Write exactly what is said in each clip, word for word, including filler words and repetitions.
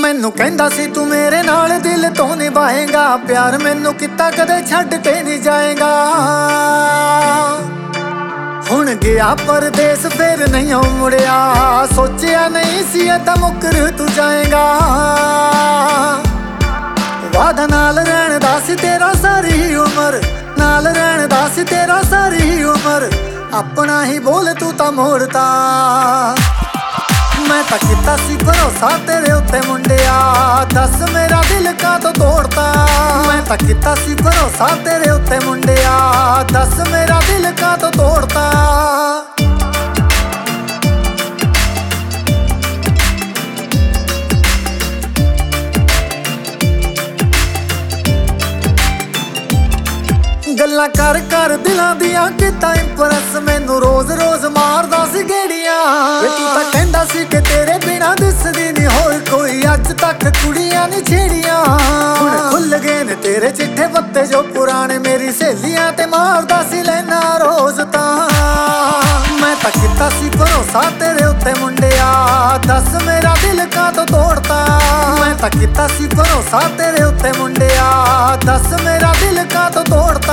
मैनू कहंदा सी तू मेरे नाल दिल तो निभाएगा, प्यार मैनू किता कदे छड्ड के नहीं जाएगा। हुण गया परदेस फिर नहीं मुड़िया, सोचिया नहीं सी अदा मुकर तू जाएगा। वादा नाल रहण दा सी तेरा सारी उमर, नाल रहण दा सी तेरा सारी उमर, अपना ही बोल तू तां मोड़ता। मैं तां कीता सी भरोसा तेरे उत्ते मुंडिया, दस मेरा दिल का तो तोड़ता। मैं तां कीता सी भरोसा तेरे उत्ते मुंडिया, दस मेरा दिल का तो तोड़ता। गल्लां कर कर दिलां दियां किता इंप्रैस, मैनू रोज रोज मारदा सी गेड़ियां। तू तां कहंदा सी कि तेरे बिना दिसदी नहीं होर कोई, अज तक कुड़ियां नहीं छेड़ियां। हुण खुल गए ने तेरे चिट्ठे पत्ते जो पुराने, मेरी सहेलियां ते मारदा सी लैना रोज तां। मैं तां कीता सी भरोसा तेरे उत्ते मुंडिया, दस मेरा दिल का तो तोड़ता। मैं तां कीता सी भरोसा तेरे उत्ते मुंडिया, दस मेरा दिल का तो तोड़ता।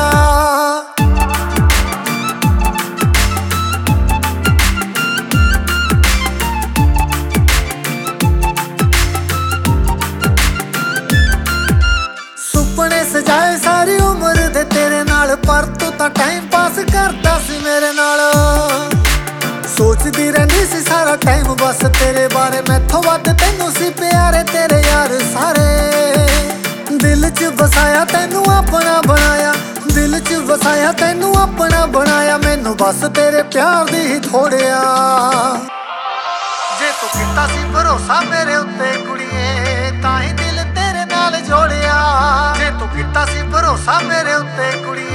सुपने सजाए सारी उम्र दे तेरे नाल, पर तू तां टाइम पास करदा सी मेरे नाल। सोचदी रहिंदी सी सारा टाइम बस तेरे बारे, मैथों वध तैनू सी प्यारे तेरे यार सारे। दिल च बसाया तैनू अपना बनाया, दिल च वसाया तैनू अपना बनाया, मैनू बस तेरे प्यार दी ही थोड़िया। जे तू कीता सी भरोसा मेरे उत्ते कुड़िए, तां ही दिल तेरे नाल जोड़िया। जे तू कीता सी भरोसा मेरे उत्ते कुड़िए,